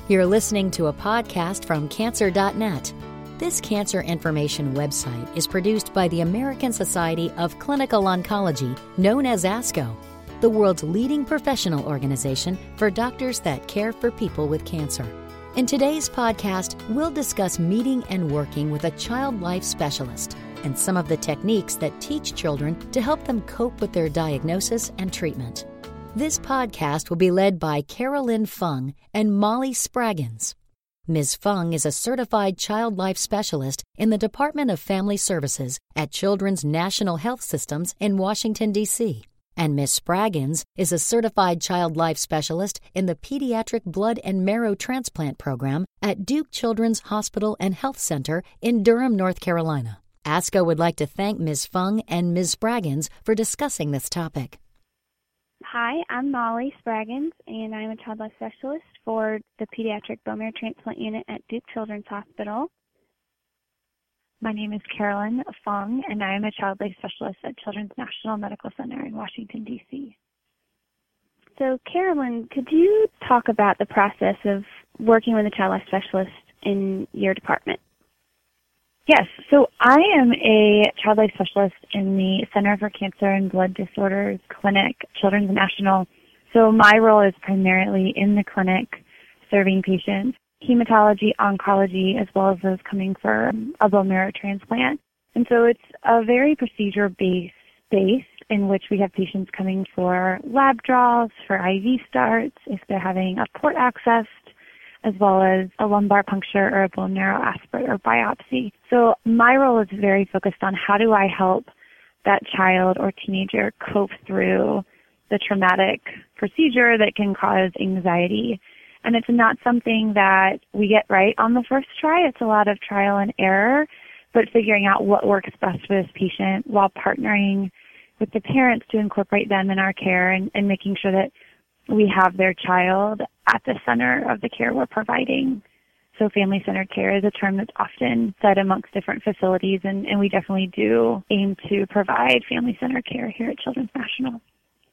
You're listening to a podcast from Cancer.net. This cancer information website is produced by the American Society of Clinical Oncology, known as ASCO, the world's leading professional organization for doctors that care for people with cancer. In today's podcast, we'll discuss meeting and working with a child life specialist and some of the techniques that teach children to help them cope with their diagnosis and treatment. This podcast will be led by Carolyn Fung and Molly Spraggins. Ms. Fung is a certified child life specialist in the Department of Family Services at Children's National Health Systems in Washington, D.C., and Ms. Spraggins is a certified child life specialist in the Pediatric Blood and Marrow Transplant Program at Duke Children's Hospital and Health Center in Durham, North Carolina. ASCO would like to thank Ms. Fung and Ms. Spraggins for discussing this topic. Hi, I'm Molly Spraggins, and I'm a child life specialist for the Pediatric Bone Marrow Transplant Unit at Duke Children's Hospital. My name is Carolyn Fung, and I am a child life specialist at Children's National Medical Center in Washington, D.C. So, Carolyn, could you talk about the process of working with a child life specialist in your department? Yes, so I am a child life specialist in the Center for Cancer and Blood Disorders Clinic, Children's National. So my role is primarily in the clinic serving patients, hematology, oncology, as well as those coming for a bone marrow transplant. And so it's a very procedure-based space in which we have patients coming for lab draws, for IV starts, if they're having a port accessed, as well as a lumbar puncture or a bone marrow aspirate or biopsy. So my role is very focused on how do I help that child or teenager cope through the traumatic procedure that can cause anxiety. And it's not something that we get right on the first try. It's a lot of trial and error, but figuring out what works best for this patient while partnering with the parents to incorporate them in our care and making sure that we have their child at the center of the care we're providing. So family-centered care is a term that's often said amongst different facilities, and we definitely do aim to provide family-centered care here at Children's National.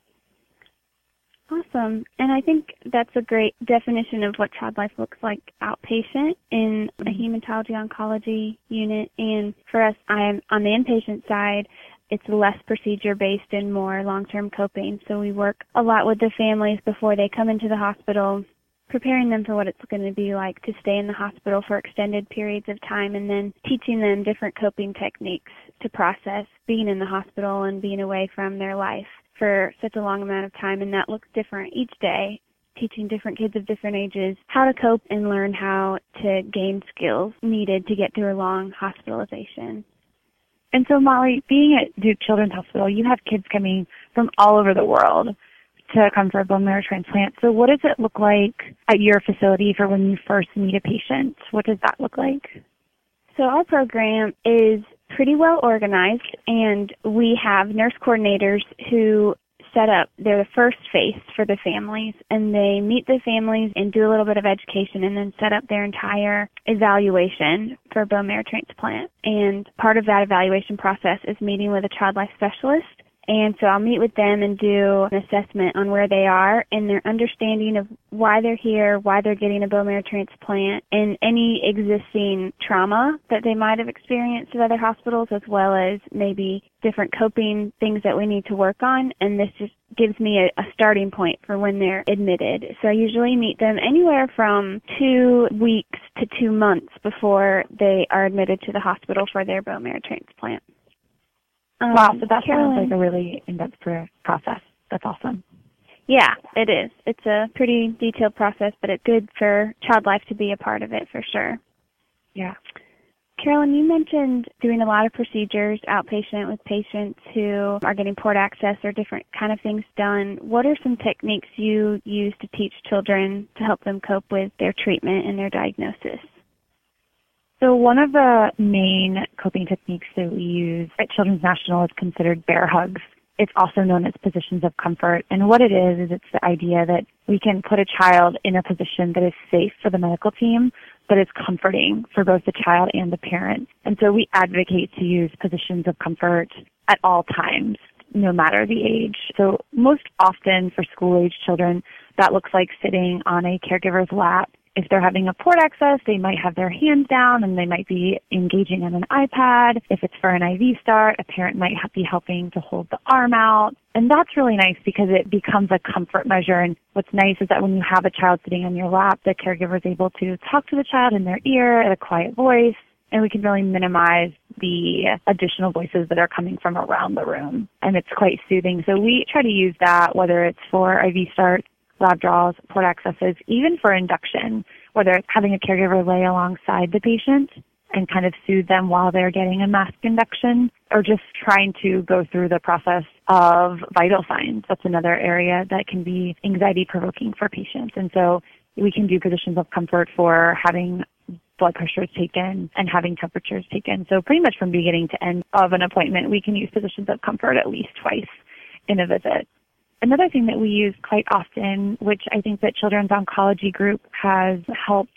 Awesome. And I think that's a great definition of what child life looks like outpatient in a hematology oncology unit. And for us, I'm on the inpatient side. It's less procedure-based and more long-term coping. So we work a lot with the families before they come into the hospital, preparing them for what it's going to be like to stay in the hospital for extended periods of time, and then teaching them different coping techniques to process being in the hospital and being away from their life for such a long amount of time. And that looks different each day, teaching different kids of different ages how to cope and learn how to gain skills needed to get through a long hospitalization. And so, Molly, being at Duke Children's Hospital, you have kids coming from all over the world to come for a bone marrow transplant. So what does it look like at your facility for when you first meet a patient? What does that look like? So our program is pretty well organized, and we have nurse coordinators who set up, they're the first face for the families, and they meet the families and do a little bit of education and then set up their entire evaluation for bone marrow transplant. And part of that evaluation process is meeting with a child life specialist. And so I'll meet with them and do an assessment on where they are and their understanding of why they're here, why they're getting a bone marrow transplant, and any existing trauma that they might have experienced at other hospitals, as well as maybe different coping things that we need to work on. And this just gives me a starting point for when they're admitted. So I usually meet them anywhere from 2 weeks to 2 months before they are admitted to the hospital for their bone marrow transplant. Wow, so that Carolyn, sounds like a really in-depth process. That's awesome. Yeah, it is. It's a pretty detailed process, but it's good for child life to be a part of it for sure. Yeah. Carolyn, you mentioned doing a lot of procedures outpatient with patients who are getting port access or different kind of things done. What are some techniques you use to teach children to help them cope with their treatment and their diagnosis? So one of the main coping techniques that we use at Children's National is considered bear hugs. It's also known as positions of comfort. And what it is it's the idea that we can put a child in a position that is safe for the medical team, but is comforting for both the child and the parent. And so we advocate to use positions of comfort at all times, no matter the age. So most often for school-age children, that looks like sitting on a caregiver's lap If they're having a port access, they might have their hands down and they might be engaging on an iPad. If it's for an IV start, a parent might be helping to hold the arm out. And that's really nice because it becomes a comfort measure. And what's nice is that when you have a child sitting on your lap, the caregiver is able to talk to the child in their ear at a quiet voice, and we can really minimize the additional voices that are coming from around the room. And it's quite soothing. So we try to use that, whether it's for IV start, lab draws, port accesses, even for induction, whether it's having a caregiver lay alongside the patient and kind of soothe them while they're getting a mask induction, or just trying to go through the process of vital signs. That's another area that can be anxiety-provoking for patients. And so we can do positions of comfort for having blood pressures taken and having temperatures taken. So pretty much from beginning to end of an appointment, we can use positions of comfort at least twice in a visit. Another thing that we use quite often, which I think that Children's Oncology Group has helped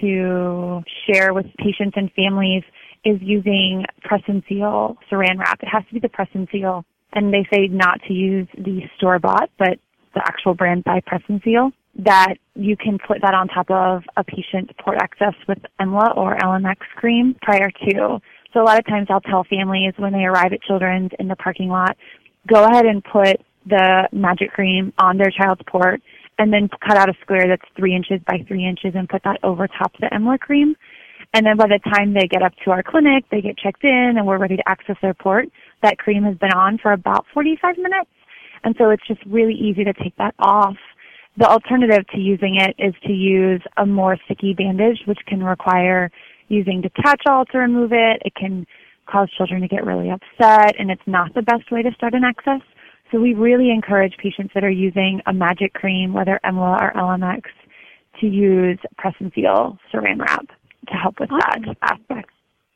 to share with patients and families, is using Press and Seal Saran Wrap. It has to be the Press and Seal. And they say not to use the store-bought, but the actual brand by Press and Seal, that you can put that on top of a patient's port access with EMLA or LMX cream prior to. So a lot of times I'll tell families when they arrive at Children's in the parking lot, go ahead and put the Magic Cream on their child's port and then cut out a square that's 3 inches by 3 inches and put that over top of the EMLA cream. And then by the time they get up to our clinic, they get checked in and we're ready to access their port, that cream has been on for about 45 minutes. And so it's just really easy to take that off. The alternative to using it is to use a more sticky bandage, which can require using Detach-All to remove it. It can cause children to get really upset, and it's not the best way to start an access. So we really encourage patients that are using a Magic Cream, whether EMLA or LMX, to use Press and Seal Saran Wrap to help with that aspect.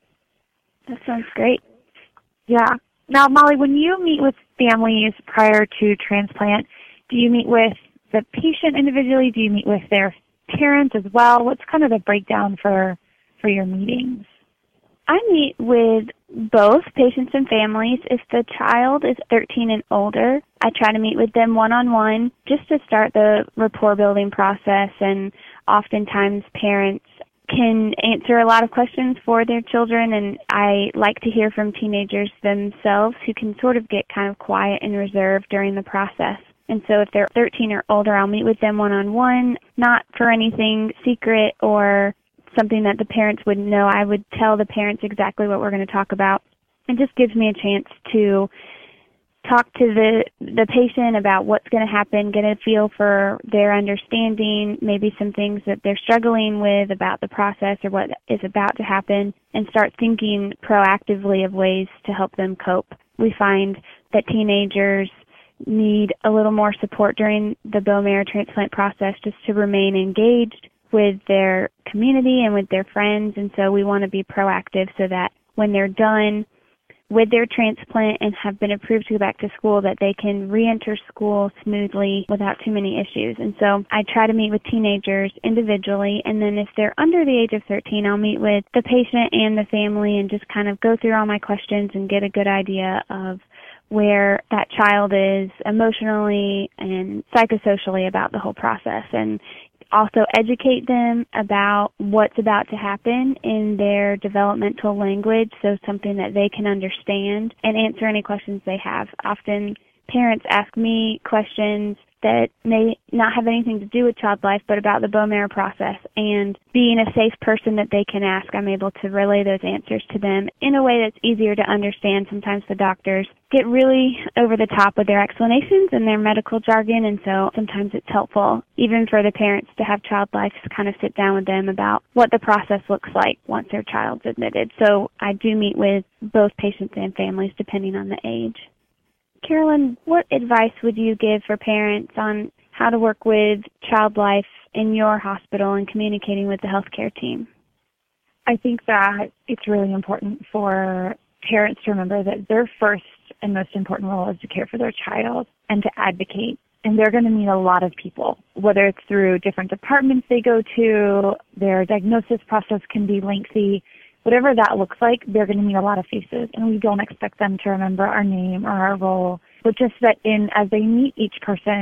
That sounds great. Yeah. Now, Molly, when you meet with families prior to transplant, do you meet with the patient individually? Do you meet with their parents as well? What's kind of the breakdown for your meetings? I meet with both patients and families. If the child is 13 and older, I try to meet with them one-on-one just to start the rapport building process, and oftentimes parents can answer a lot of questions for their children, and I like to hear from teenagers themselves who can sort of get kind of quiet and reserved during the process. And so if they're 13 or older, I'll meet with them one-on-one, not for anything secret or something that the parents wouldn't know. I would tell the parents exactly what we're going to talk about. It just gives me a chance to talk to the patient about what's going to happen, get a feel for their understanding, maybe some things that they're struggling with about the process or what is about to happen, and start thinking proactively of ways to help them cope. We find that teenagers need a little more support during the bone marrow transplant process just to remain engaged with their community and with their friends, and so we want to be proactive so that when they're done with their transplant and have been approved to go back to school, that they can re-enter school smoothly without too many issues. And so I try to meet with teenagers individually, and then if they're under the age of 13, I'll meet with the patient and the family and just kind of go through all my questions and get a good idea of where that child is emotionally and psychosocially about the whole process, and also educate them about what's about to happen in their developmental language, so something that they can understand, and answer any questions they have. Often parents ask me questions that may not have anything to do with child life, but about the bone marrow process. And being a safe person that they can ask, I'm able to relay those answers to them in a way that's easier to understand. Sometimes the doctors get really over the top with their explanations and their medical jargon, and so sometimes it's helpful, even for the parents, to have child life to kind of sit down with them about what the process looks like once their child's admitted. So I do meet with both patients and families depending on the age. Carolyn, what advice would you give for parents on how to work with child life in your hospital and communicating with the healthcare team? I think that it's really important for parents to remember that their first and most important role is to care for their child and to advocate. And they're going to meet a lot of people, whether it's through different departments they go to, their diagnosis process can be lengthy. Whatever that looks like, they're going to meet a lot of faces, and we don't expect them to remember our name or our role, but just that as they meet each person,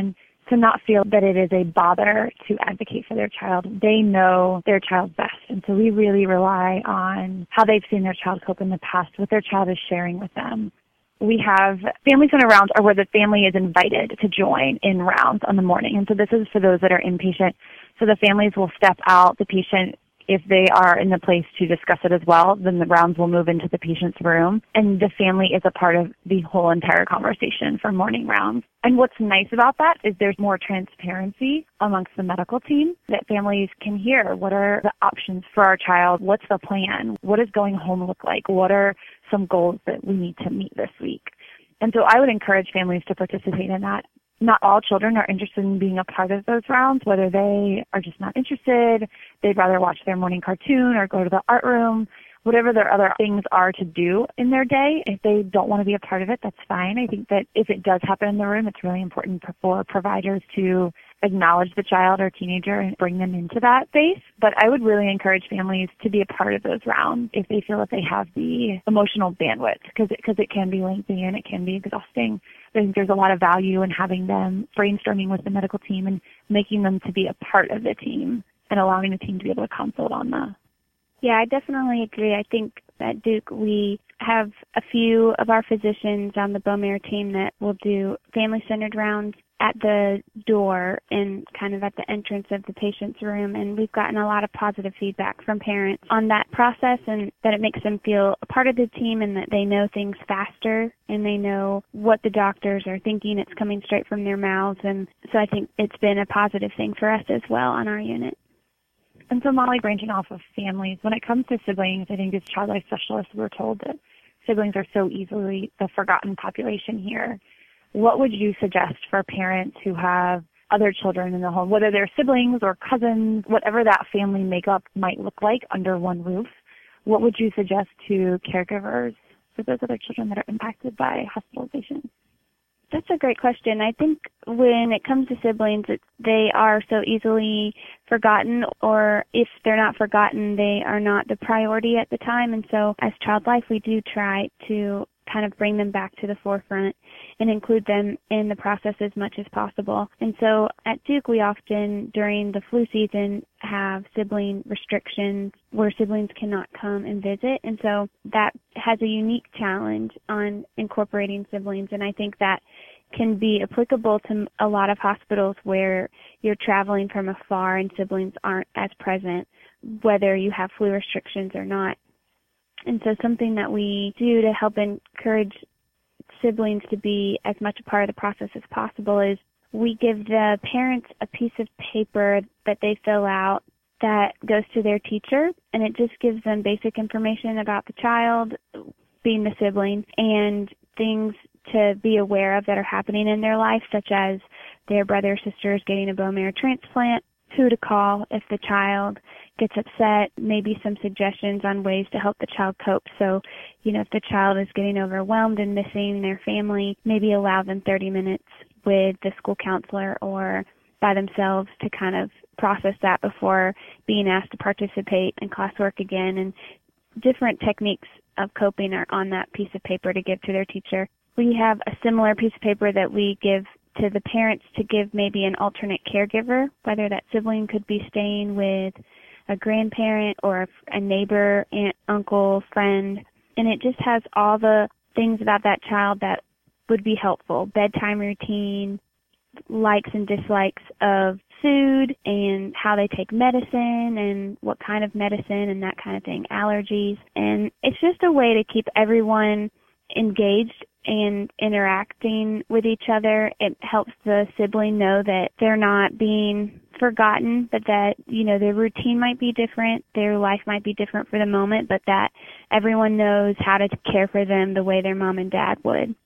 to not feel that it is a bother to advocate for their child. They know their child best. And so we really rely on how they've seen their child cope in the past, what their child is sharing with them. We have family center rounds are where the family is invited to join in rounds on the morning. And so this is for those that are inpatient. So the families will step out. The patient, if they are in the place to discuss it as well, then the rounds will move into the patient's room. And the family is a part of the whole entire conversation for morning rounds. And what's nice about that is there's more transparency amongst the medical team that families can hear. What are the options for our child? What's the plan? What does going home look like? What are some goals that we need to meet this week? And so I would encourage families to participate in that. Not all children are interested in being a part of those rounds, whether they are just not interested, they'd rather watch their morning cartoon or go to the art room, whatever their other things are to do in their day. If they don't want to be a part of it, that's fine. I think that if it does happen in the room, it's really important for providers to acknowledge the child or teenager and bring them into that space. But I would really encourage families to be a part of those rounds if they feel that they have the emotional bandwidth, because it can be lengthy and it can be exhausting. I think there's a lot of value in having them brainstorming with the medical team and making them to be a part of the team and allowing the team to be able to consult on that. Yeah, I definitely agree. I think at Duke we have a few of our physicians on the bone marrow team that will do family-centered rounds at the door and kind of at the entrance of the patient's room, and we've gotten a lot of positive feedback from parents on that process and that it makes them feel a part of the team and that they know things faster and they know what the doctors are thinking. It's coming straight from their mouths, and so I think it's been a positive thing for us as well on our unit. And so, Molly, branching off of families, when it comes to siblings, I think as child life specialists, we're told that siblings are so easily the forgotten population here. What would you suggest for parents who have other children in the home, whether they're siblings or cousins, whatever that family makeup might look like under one roof? What would you suggest to caregivers for those other children that are impacted by hospitalization? That's a great question. I think when it comes to siblings, they are so easily forgotten, or if they're not forgotten, they are not the priority at the time. And so as Child Life, we do try to kind of bring them back to the forefront and include them in the process as much as possible. And so at Duke, we often, during the flu season, have sibling restrictions where siblings cannot come and visit. And so that has a unique challenge on incorporating siblings. And I think that can be applicable to a lot of hospitals where you're traveling from afar and siblings aren't as present, whether you have flu restrictions or not. And so something that we do to help encourage siblings to be as much a part of the process as possible is we give the parents a piece of paper that they fill out that goes to their teacher, and it just gives them basic information about the child, being the sibling, and things to be aware of that are happening in their life, such as their brother or sister is getting a bone marrow transplant, who to call if the child gets upset, maybe some suggestions on ways to help the child cope. So, if the child is getting overwhelmed and missing their family, maybe allow them 30 minutes with the school counselor or by themselves to kind of process that before being asked to participate in classwork again. And different techniques of coping are on that piece of paper to give to their teacher. We have a similar piece of paper that we give to the parents to give maybe an alternate caregiver, whether that sibling could be staying with a grandparent or a neighbor, aunt, uncle, friend. And it just has all the things about that child that would be helpful. Bedtime routine, likes and dislikes of food, and how they take medicine and what kind of medicine and that kind of thing, allergies. And it's just a way to keep everyone engaged and interacting with each other. It helps the sibling know that they're not being forgotten, but that, their routine might be different, their life might be different for the moment, but that everyone knows how to care for them the way their mom and dad would.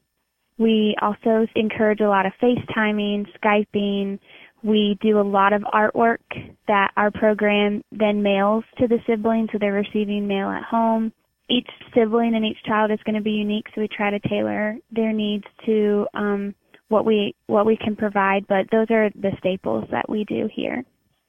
We also encourage a lot of FaceTiming, Skyping. We do a lot of artwork that our program then mails to the siblings, so they're receiving mail at home. Each sibling and each child is going to be unique, so we try to tailor their needs to what we can provide, but those are the staples that we do here.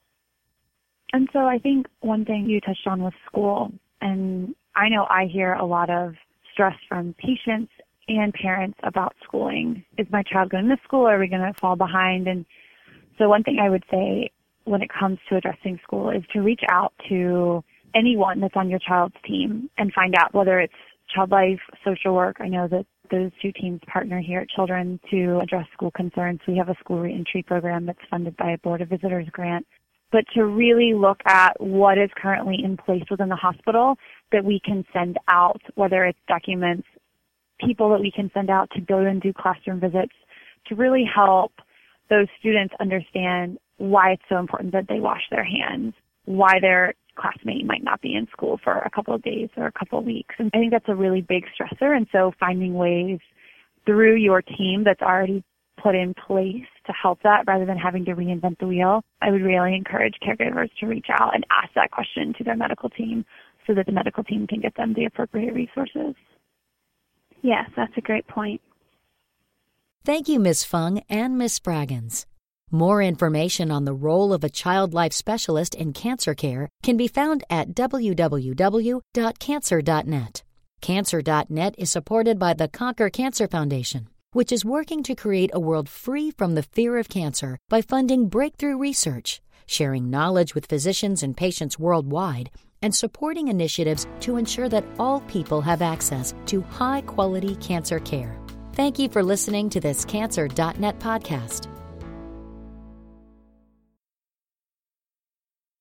And so I think one thing you touched on was school, and I know I hear a lot of stress from patients and parents about schooling. Is my child going to miss school? Are we going to fall behind? And So one thing I would say when it comes to addressing school is to reach out to anyone that's on your child's team and find out whether it's Child Life, social work. I know that those two teams partner here at Children to address school concerns. We have a school reentry program that's funded by a Board of Visitors grant. But to really look at what is currently in place within the hospital that we can send out, whether it's documents, people that we can send out to go and do classroom visits, to really help those students understand why it's so important that they wash their hands, why their classmate might not be in school for a couple of days or a couple of weeks. And I think that's a really big stressor. And so finding ways through your team that's already put in place to help that rather than having to reinvent the wheel, I would really encourage caregivers to reach out and ask that question to their medical team so that the medical team can get them the appropriate resources. Yes, that's a great point. Thank you, Ms. Fung and Ms. Spraggins. More information on the role of a child life specialist in cancer care can be found at www.cancer.net. Cancer.net is supported by the Conquer Cancer Foundation, which is working to create a world free from the fear of cancer by funding breakthrough research, sharing knowledge with physicians and patients worldwide, and supporting initiatives to ensure that all people have access to high-quality cancer care. Thank you for listening to this Cancer.net podcast.